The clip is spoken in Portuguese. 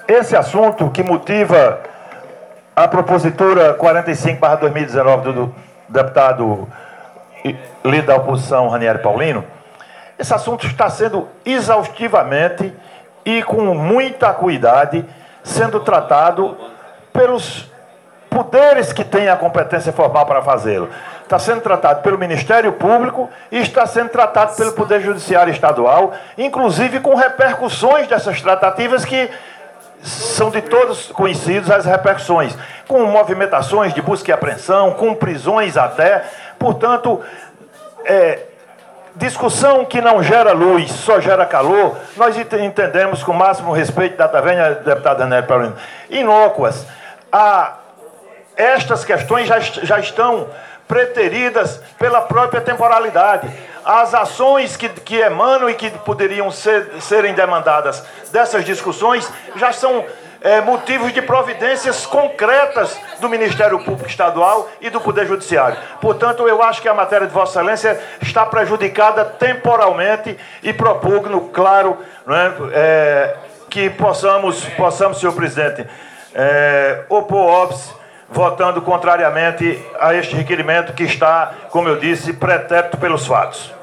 esse assunto que motiva a propositura 45/2019 do deputado líder da oposição, Ranieri Paulino, esse assunto está sendo exaustivamente e com muita acuidade sendo tratado pelos poderes que têm a competência formal para fazê-lo. Está sendo tratado pelo Ministério Público e está sendo tratado pelo Poder Judiciário Estadual, inclusive com repercussões dessas tratativas que são de todos conhecidos as repercussões, com movimentações de busca e apreensão, com prisões até. Portanto, discussão que não gera luz, só gera calor, nós entendemos com o máximo respeito da taverna, deputado Ranieri Paulino, inócuas. Estas questões já estão preteridas pela própria temporalidade. As ações que emanam e que poderiam serem demandadas dessas discussões já são motivos de providências concretas do Ministério Público Estadual e do Poder Judiciário. Portanto, eu acho que a matéria de Vossa Excelência está prejudicada temporalmente e propugno, claro, que possamos, senhor presidente, opor óbice, votando contrariamente a este requerimento que está, como eu disse, pretérito pelos fatos.